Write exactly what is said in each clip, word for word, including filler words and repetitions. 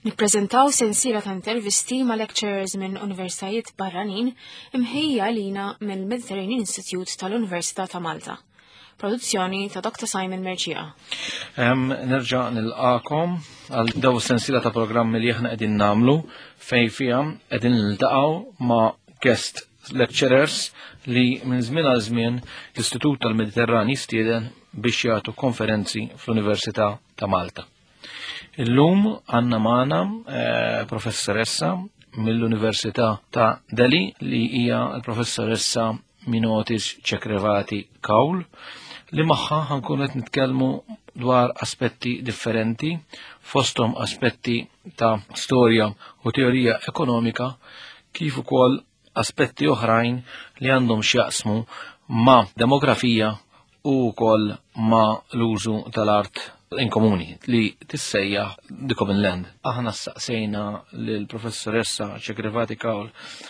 Nippreżentaw sensiela ta' intervisti ma' lecturers minn universitajiet barranin imħejja lina mill-Mediterranean Institute tal-Università ta' Malta. Produzzjoni ta' Doctor Simon Merċija. Nerġa' nilqakom għal daw sensiela ta' programmi li aħna qegħdin nagħmlu fejn fiha qegħdin niltaqgħu ma' guest lecturers li minn żmien għal żmien l-Istitut tal-Mediterran jistieden biex jagħtu konferenzi fl-Università ta' Malta. Illum għandna magħna professoressa mill-Università ta' Delhi li hija l-professoressa Minotis Chakravarti-Kaul li magħha ħankun qed nitkellmu dwar aspetti differenti fosthom aspetti ta' storja u teorija ekonomika kif ukoll aspetti oħrajn li għandhom x'jaqsmu ma' demografija u wkoll ma' l-użu tal-art in komuni li tissejjaħ The Common Land. Aħna staqsejna lill-professoressa Chakravarti-Kaul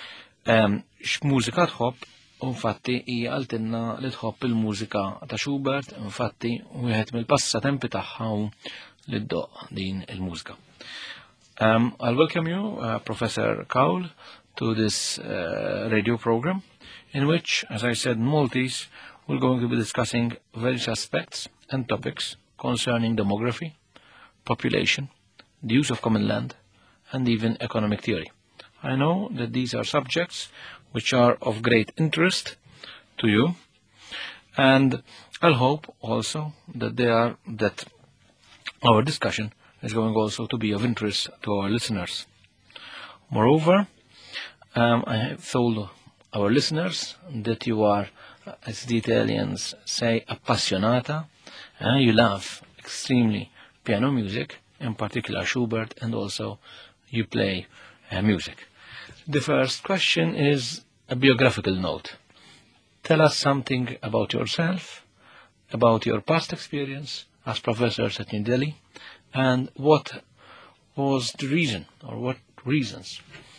x'mużika tħobb u infatti hija qaltilna li tħobb il-mużika ta' Schubert, infatti wieħed mill-passatempi tagħha li ddoqq din il-mużika. Um, I'll welcome you, uh, Professor Kaul, to this uh, radio program in which, as I said in Maltese, we're going to be discussing various aspects and topics concerning demography, population, the use of common land, and even economic theory. I know that these are subjects which are of great interest to you, and I'll hope also that they are that our discussion is going also to be of interest to our listeners. Moreover, um, I have told our listeners that you are, as the Italians say, appassionata. Uh, you love extremely piano music, in particular Schubert, and also you play uh, music. The first question is a biographical note. Tell us something about yourself, about your past experience as professors at New Delhi, and what was the reason, or what reasons,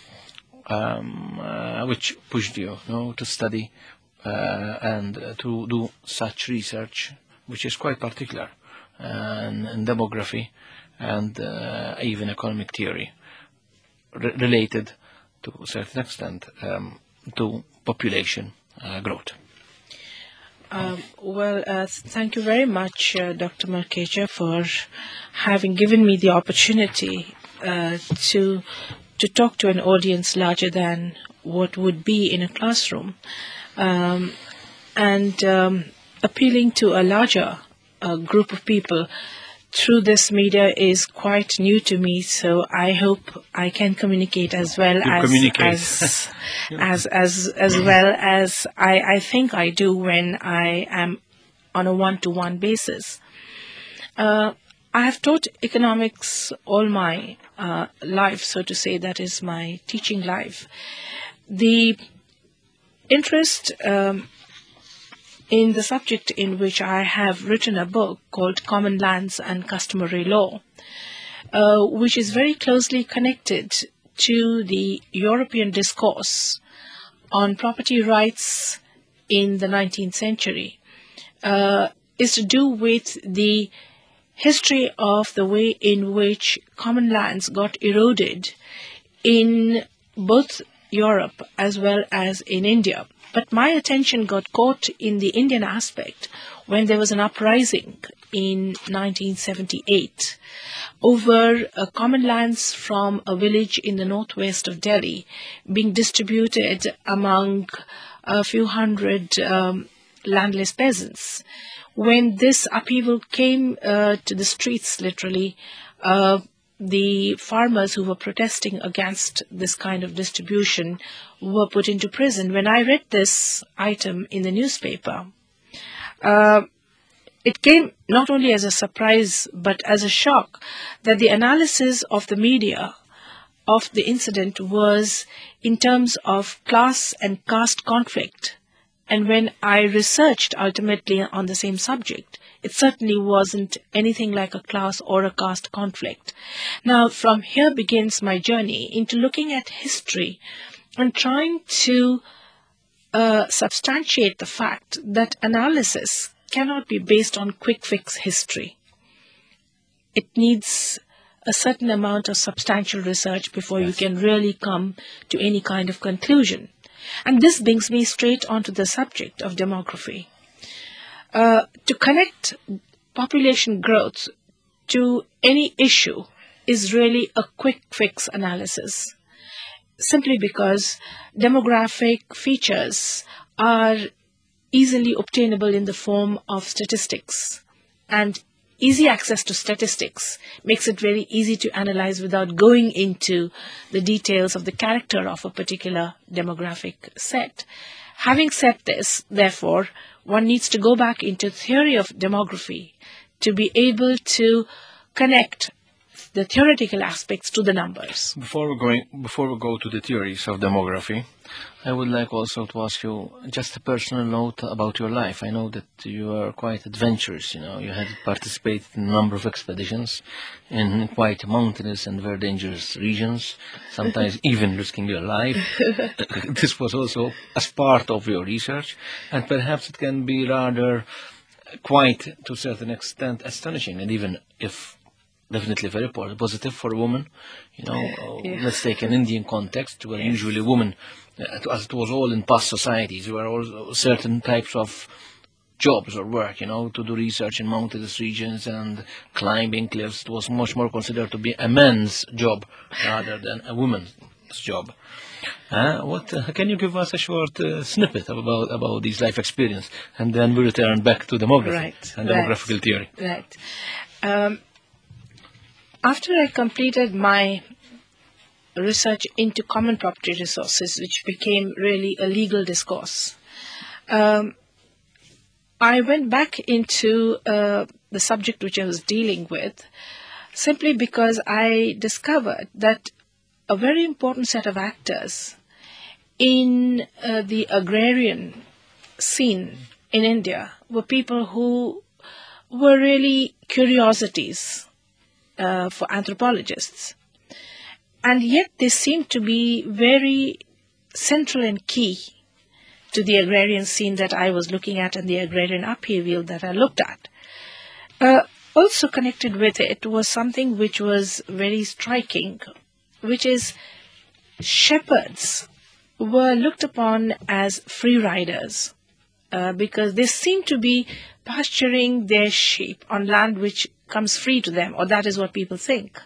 um, uh, which pushed you, you know, to study uh, and uh, to do such research, which is quite particular uh, in, in demography and uh, even economic theory, re related to a certain extent um, to population uh, growth. Um, well, uh, thank you very much, uh, Doctor Marcheja, for having given me the opportunity uh, to to talk to an audience larger than what would be in a classroom, um, and um, appealing to a larger uh, group of people through this media is quite new to me, so I hope I can communicate as well as as, as as as well as I, I think I do when I am on a one-to-one basis. Uh, I have taught economics all my uh, life, so to say, that is my teaching life. The interest um, in the subject in which I have written a book called Common Lands and Customary Law, uh, which is very closely connected to the European discourse on property rights in the nineteenth century, uh, is to do with the history of the way in which common lands got eroded in both Europe as well as in India. But my attention got caught in the Indian aspect when there was an uprising in nineteen seventy-eight over uh, common lands from a village in the northwest of Delhi being distributed among a few hundred um, landless peasants. When this upheaval came uh, to the streets, literally, uh, the farmers who were protesting against this kind of distribution were put into prison. When I read this item in the newspaper, uh, it came not only as a surprise but as a shock that the analysis of the media of the incident was in terms of class and caste conflict. And when I researched ultimately on the same subject, it certainly wasn't anything like a class or a caste conflict. Now, from here begins my journey into looking at history and trying to uh, substantiate the fact that analysis cannot be based on quick fix history. It needs a certain amount of substantial research before Yes. you can really come to any kind of conclusion. And this brings me straight onto the subject of demography. Uh, to connect population growth to any issue is really a quick fix analysis, simply because demographic features are easily obtainable in the form of statistics, and easy access to statistics makes it very easy to analyze without going into the details of the character of a particular demographic set. Having said this, therefore, one needs to go back into theory of demography to be able to connect the theoretical aspects to the numbers. Before we going, before we go to the theories of demography, I would like also to ask you just a personal note about your life. I know that you are quite adventurous. You know, you had participated in a number of expeditions in quite mountainous and very dangerous regions, sometimes even risking your life. This was also as part of your research, and perhaps it can be rather quite, to a certain extent, astonishing, and even if definitely very positive for a woman. You know, uh, Yeah. let's take an Indian context where Yes. usually women, uh, as it was all in past societies, there were all certain types of jobs or work, you know, to do research in mountainous regions and climbing cliffs. It was much more considered to be a man's job rather than a woman's job. Uh, what uh, can you give us a short uh, snippet about about these life experience, and then we return back to demography Right, and right. demographical theory. Right. Um, after I completed my research into common property resources, which became really a legal discourse, um, I went back into uh, the subject which I was dealing with, simply because I discovered that a very important set of actors in uh, the agrarian scene in India were people who were really curiosities uh, for anthropologists. And yet they seemed to be very central and key to the agrarian scene that I was looking at and the agrarian upheaval that I looked at. Uh, also connected with it was something which was very striking, which is shepherds were looked upon as free riders uh, because they seem to be pasturing their sheep on land which comes free to them, or that is what people think.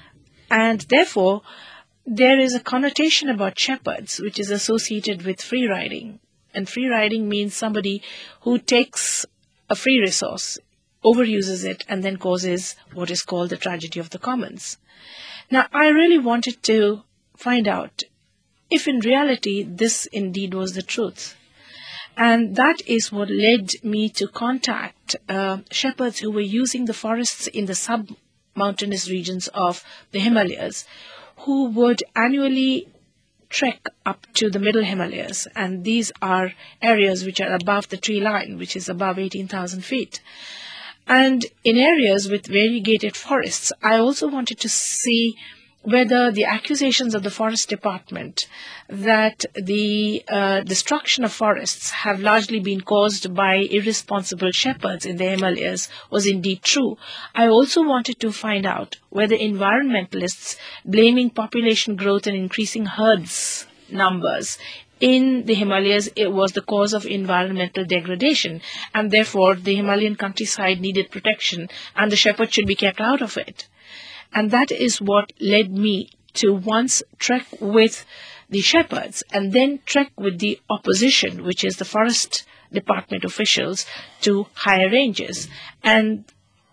And therefore, there is a connotation about shepherds which is associated with free riding. And free riding means somebody who takes a free resource, overuses it, and then causes what is called the tragedy of the commons. Now, I really wanted to find out if in reality this indeed was the truth. And that is what led me to contact uh, shepherds who were using the forests in the sub-mountainous regions of the Himalayas, who would annually trek up to the middle Himalayas. And these are areas which are above the tree line, which is above eighteen thousand feet. And in areas with variegated forests, I also wanted to see whether the accusations of the forest department that the uh, destruction of forests have largely been caused by irresponsible shepherds in the Himalayas was indeed true. I also wanted to find out whether environmentalists blaming population growth and increasing herds numbers in the Himalayas, it was the cause of environmental degradation, and therefore the Himalayan countryside needed protection and the shepherd should be kept out of it. And that is what led me to once trek with the shepherds and then trek with the opposition, which is the forest department officials, to higher ranges. And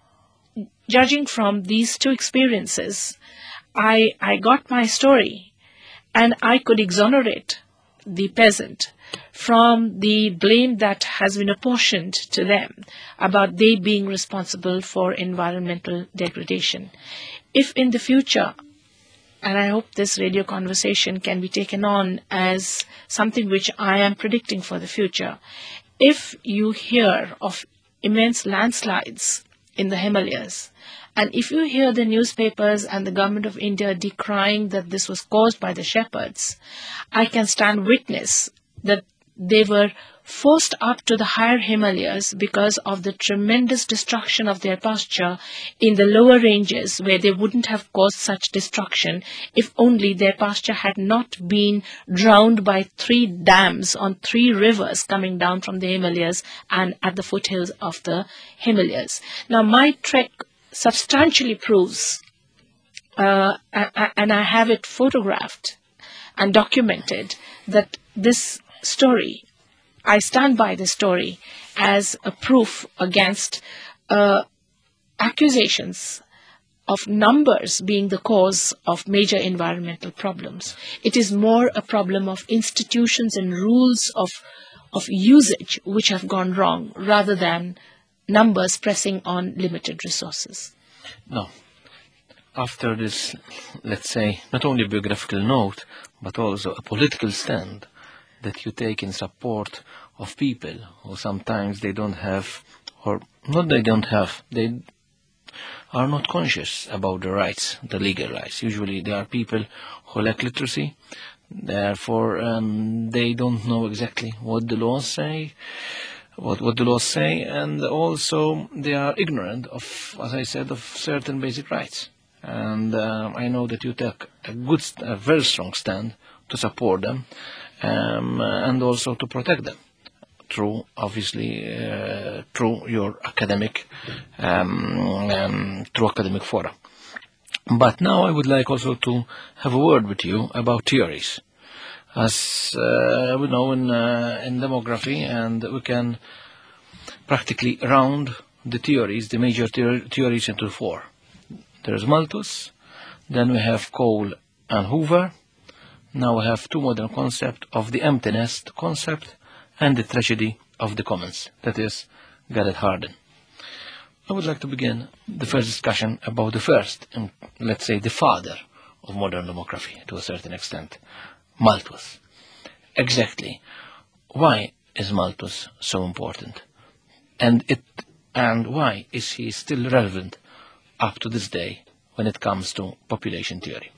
judging from these two experiences, I, I got my story, and I could exonerate the peasant from the blame that has been apportioned to them about they being responsible for environmental degradation. If in the future, and I hope this radio conversation can be taken on as something which I am predicting for the future, if you hear of immense landslides in the Himalayas, and if you hear the newspapers and the government of India decrying that this was caused by the shepherds, I can stand witness that they were forced up to the higher Himalayas because of the tremendous destruction of their pasture in the lower ranges, where they wouldn't have caused such destruction if only their pasture had not been drowned by three dams on three rivers coming down from the Himalayas and at the foothills of the Himalayas. Now, my trek substantially proves, uh, and I have it photographed and documented, that this story, I stand by this story as a proof against uh, accusations of numbers being the cause of major environmental problems. It is more a problem of institutions and rules of, of usage which have gone wrong, rather than numbers pressing on limited resources. No. After this, let's say, not only a biographical note, but also a political stand that you take in support of people who sometimes they don't have, or not they don't have, they are not conscious about the rights, the legal rights. Usually they are people who lack literacy, therefore um, they don't know exactly what the laws say, what, what the laws say, and also they are ignorant of, as I said, of certain basic rights. And uh, I know that you take a good, a very strong stand to support them, um, and also to protect them through, obviously, uh, through your academic, um, um, through academic fora. But now I would like also to have a word with you about theories. As uh, we know in, uh, in demography, and we can practically round the theories, the major theories into four. There's Malthus, then we have Cole and Hoover. Now we have two modern concepts of the empty nest concept and the tragedy of the commons, that is, Garrett Hardin. I would like to begin the first discussion about the first, and let's say the father of modern demography to a certain extent, Malthus. Exactly, why is Malthus so important? And, it, and why is he still relevant up to this day when it comes to population theory?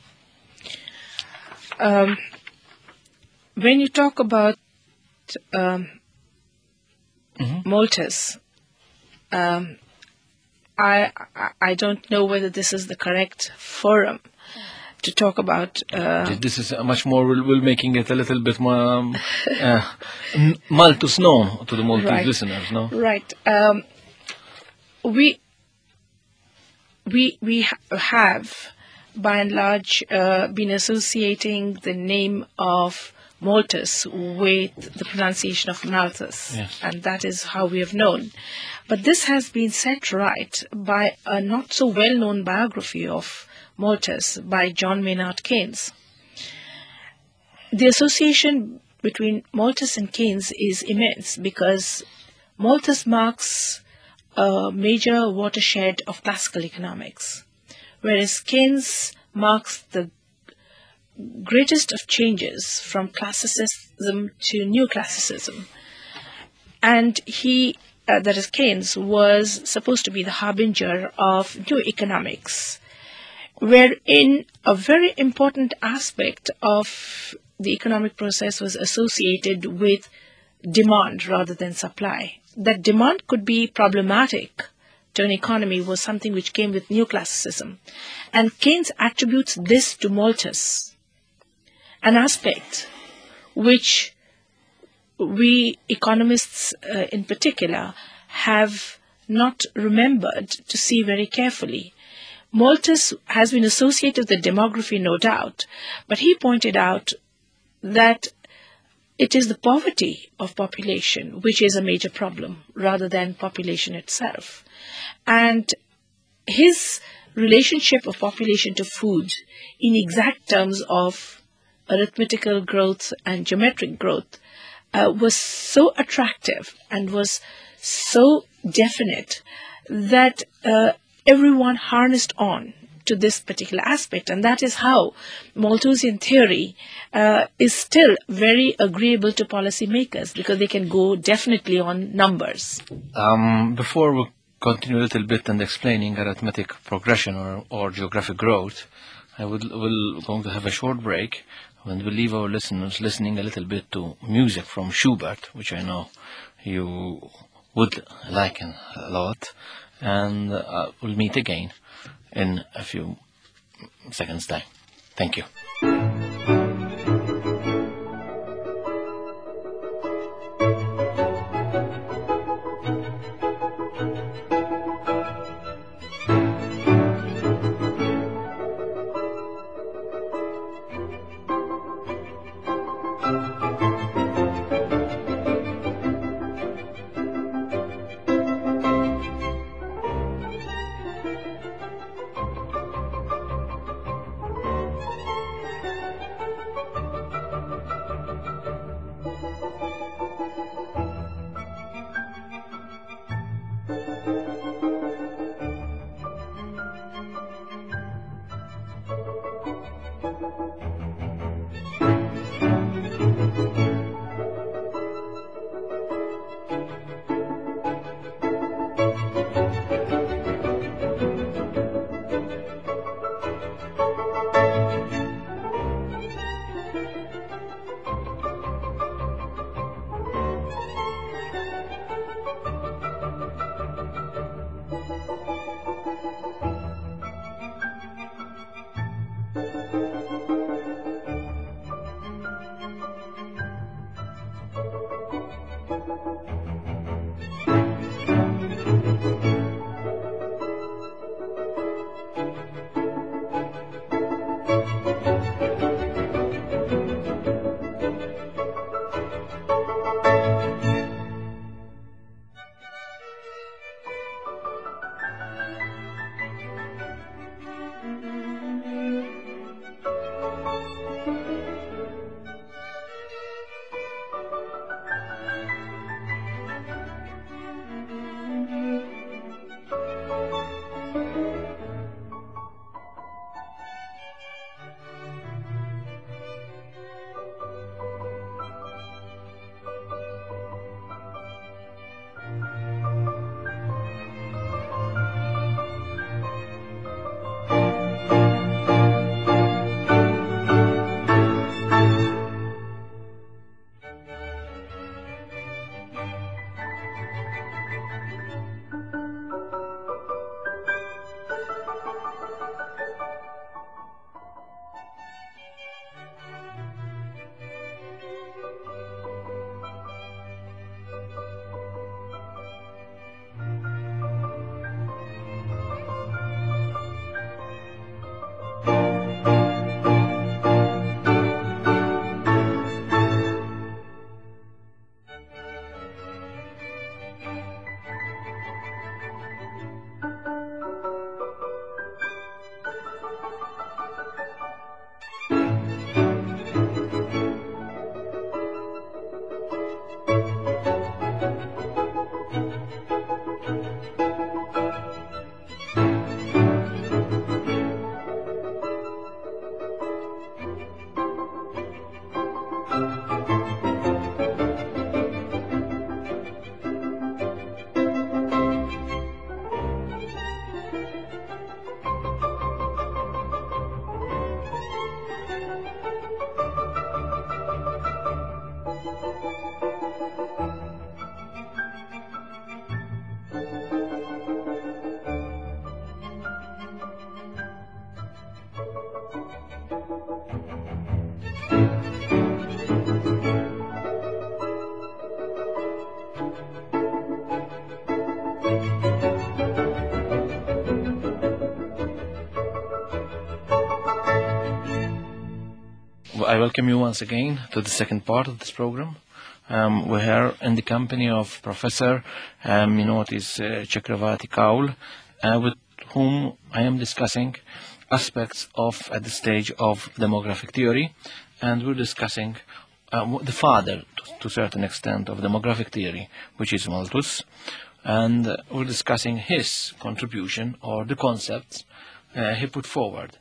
Um, when you talk about um, mm-hmm. Malthus, um, I, I I don't know whether this is the correct forum to talk about. Uh, this is much more, we're, we're making it a little bit more um, uh, Malthus known to the Maltese right. listeners, no? Right. Um, we we we ha- have, by and large, uh, been associating the name of Malthus with the pronunciation of Malthus, yes. And that is how we have known. But this has been set right by a not so well-known biography of Malthus by John Maynard Keynes. The association between Malthus and Keynes is immense because Malthus marks a major watershed of classical economics, whereas Keynes marks the greatest of changes from classicism to new classicism. And he, uh, that is Keynes, was supposed to be the harbinger of new economics, wherein a very important aspect of the economic process was associated with demand rather than supply. That demand could be problematic to an economy was something which came with new classicism. And Keynes attributes this to Malthus, an aspect which we economists uh, in particular have not remembered to see very carefully. Malthus has been associated with demography, no doubt, but he pointed out that it is the poverty of population which is a major problem rather than population itself. And his relationship of population to food in exact terms of arithmetical growth and geometric growth uh, was so attractive and was so definite that uh, everyone harnessed on to this particular aspect, and that is how Malthusian theory uh, is still very agreeable to policymakers because they can go definitely on numbers. Um, before we continue a little bit and explaining arithmetic progression or, or geographic growth, I would will going to have a short break, and we'll leave our listeners listening a little bit to music from Schubert, which I know you would like a lot, and uh, we'll meet again in a few seconds' time. Thank you. I welcome you once again to the second part of this program. Um, we're here in the company of Professor um, Minotis uh, Chakravarti Kaul, uh, with whom I am discussing aspects of, at the stage of demographic theory, and we're discussing uh, the father, to, to a certain extent, of demographic theory, which is Malthus, and uh, we're discussing his contribution or the concepts uh, he put forward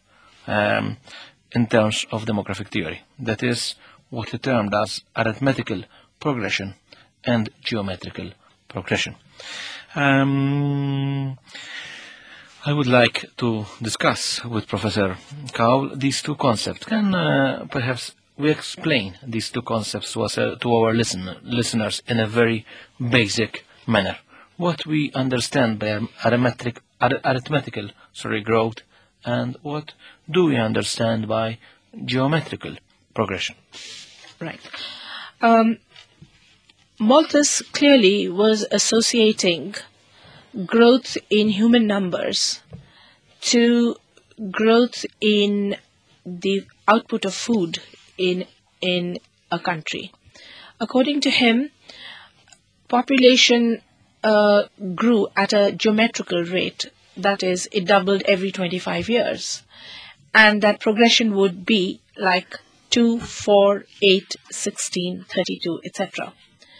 um, in terms of demographic theory. That is what he termed as arithmetical progression and geometrical progression. Um, I would like to discuss with Professor Kaul these two concepts. Can uh, perhaps we explain these two concepts to, us, uh, to our listen, listeners in a very basic manner? What we understand by arithmetic, ar- arithmetical sorry, growth, and what do we understand by geometrical progression? Right. Um, Malthus clearly was associating growth in human numbers to growth in the output of food in in a country. According to him, population uh, grew at a geometrical rate, that is, it doubled every twenty-five years, and that progression would be like two, four, eight, sixteen, thirty-two, et cetera.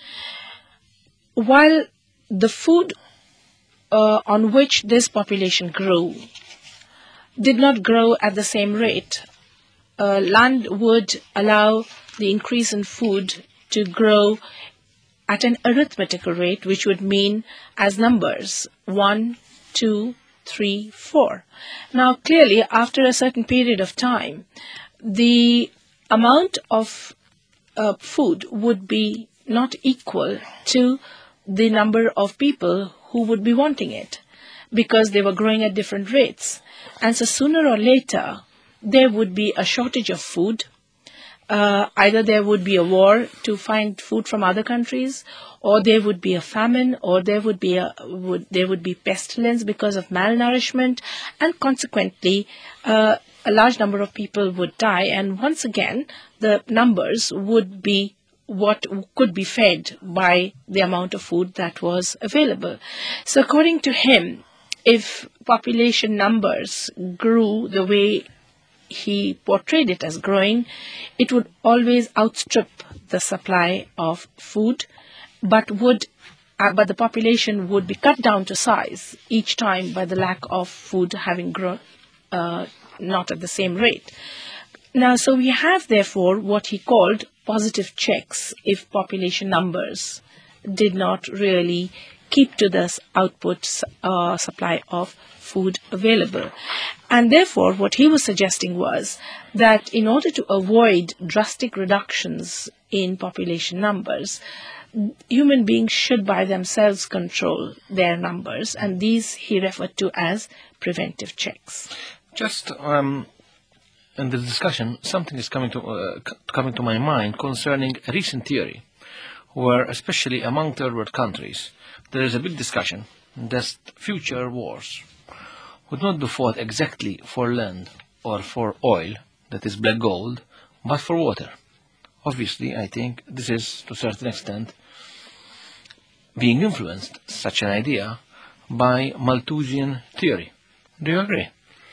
While the food uh, on which this population grew did not grow at the same rate, uh, land would allow the increase in food to grow at an arithmetical rate, which would mean as numbers one, two, three, four. Now, clearly, after a certain period of time, the amount of uh, food would be not equal to the number of people who would be wanting it, because they were growing at different rates. And so sooner or later, there would be a shortage of food. Uh, either there would be a war to find food from other countries, or there would be a famine, or there would be a would there would be pestilence because of malnourishment, and consequently, uh, a large number of people would die. And once again, the numbers would be what could be fed by the amount of food that was available. So according to him, if population numbers grew the way he portrayed it as growing, it would always outstrip the supply of food, but would uh, but the population would be cut down to size each time by the lack of food having grown uh, not at the same rate. Now, so we have, therefore, what he called positive checks if population numbers did not really keep to this output uh, supply of food available. And therefore, what he was suggesting was that in order to avoid drastic reductions in population numbers, human beings should by themselves control their numbers, and these he referred to as preventive checks. Just um, in the discussion, something is coming to uh, c- coming to my mind concerning a recent theory, where especially among third world countries, there is a big discussion that future wars would not be fought exactly for land or for oil, that is black gold, but for water. Obviously, I think this is, to a certain extent, being influenced, such an idea, by Malthusian theory. Do you agree?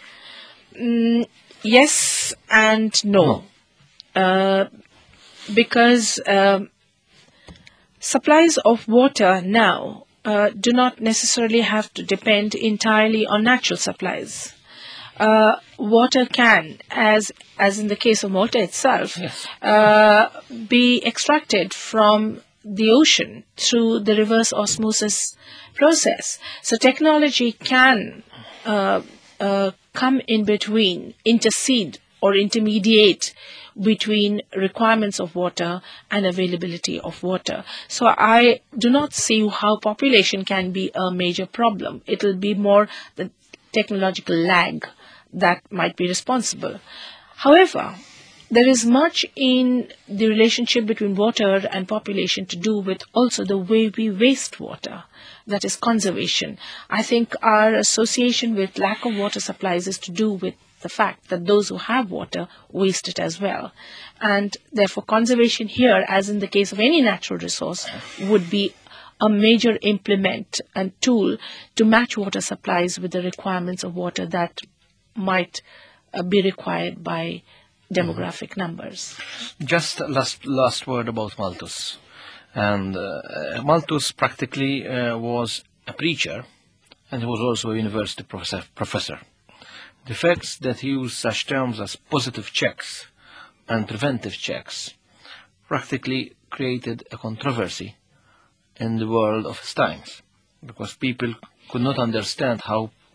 Mm, yes and no. No. Uh, because um, supplies of water now uh, do not necessarily have to depend entirely on natural supplies. Uh, water can, as as in the case of Malta itself, Yes. uh, be extracted from the ocean through the reverse osmosis process. So technology can uh, uh, come in between, intercede or intermediate between requirements of water and availability of water. So I do not see how population can be a major problem. It will be more the technological lag that might be responsible. However, there is much in the relationship between water and population to do with also the way we waste water, that is conservation. I think our association with lack of water supplies is to do with the fact that those who have water waste it as well. And therefore conservation here, as in the case of any natural resource, would be a major implement and tool to match water supplies with the requirements of water that might uh, be required by demographic mm-hmm. numbers. Just last last word about Malthus. And uh, Malthus practically uh, was a preacher, and he was also a university professor. professor. The fact that he used such terms as positive checks and preventive checks practically created a controversy in the world of his times, because people could not understand how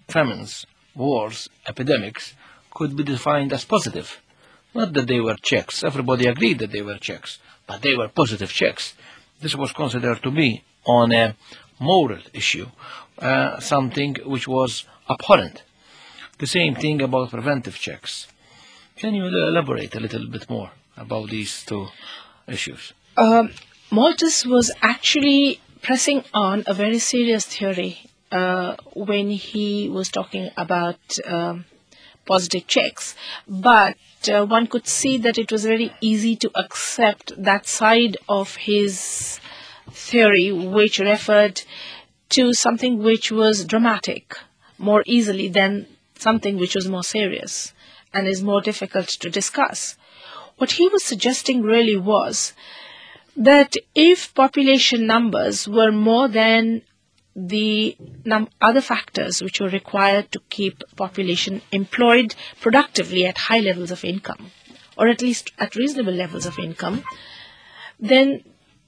famines, wars, epidemics could be defined as positive. Not that they were checks. Everybody agreed that they were checks, but they were positive checks. This was considered to be on a moral issue, uh, something which was abhorrent. The same thing about preventive checks. Can you elaborate a little bit more about these two issues? Um, Malthus was actually pressing on a very serious theory uh, when he was talking about um, positive checks. But uh, one could see that it was very easy to accept that side of his theory, which referred to something which was dramatic more easily than something which was more serious and is more difficult to discuss. What he was suggesting really was that if population numbers were more than the num- other factors which were required to keep population employed productively at high levels of income, or at least at reasonable levels of income, then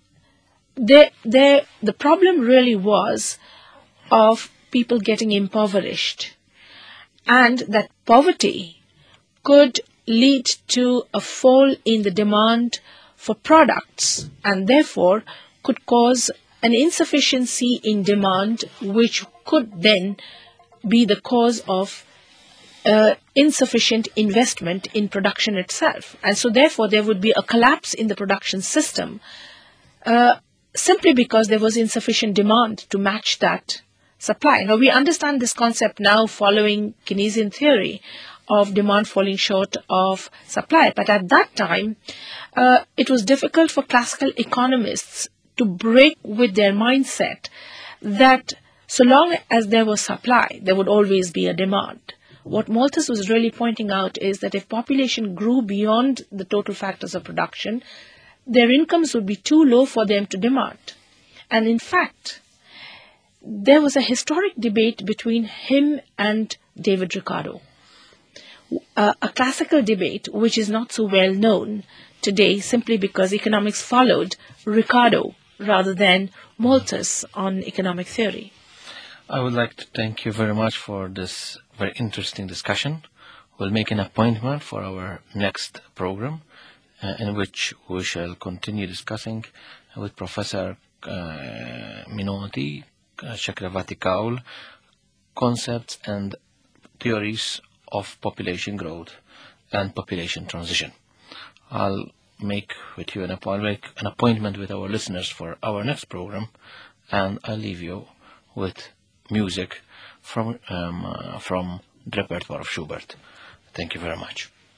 there, there, the problem really was of people getting impoverished, and that poverty could lead to a fall in the demand for products and therefore could cause an insufficiency in demand, which could then be the cause of uh, insufficient investment in production itself. And so therefore there would be a collapse in the production system uh, simply because there was insufficient demand to match that supply. Now we understand this concept now following Keynesian theory of demand falling short of supply. But at that time, uh, it was difficult for classical economists to break with their mindset that so long as there was supply, there would always be a demand. What Malthus was really pointing out is that if population grew beyond the total factors of production, their incomes would be too low for them to demand. And in fact, there was a historic debate between him and David Ricardo. Uh, a classical debate which is not so well known today simply because economics followed Ricardo rather than Malthus on economic theory. I would like to thank you very much for this very interesting discussion. We'll make an appointment for our next program uh, in which we shall continue discussing with Professor uh, Minotti, uh, Chakravarti Kaul, concepts and theories of population growth and population transition. I'll make with you an appointment, an appointment with our listeners for our next program, and I'll leave you with music from um, uh, from the repertoire of Schubert. Thank you very much.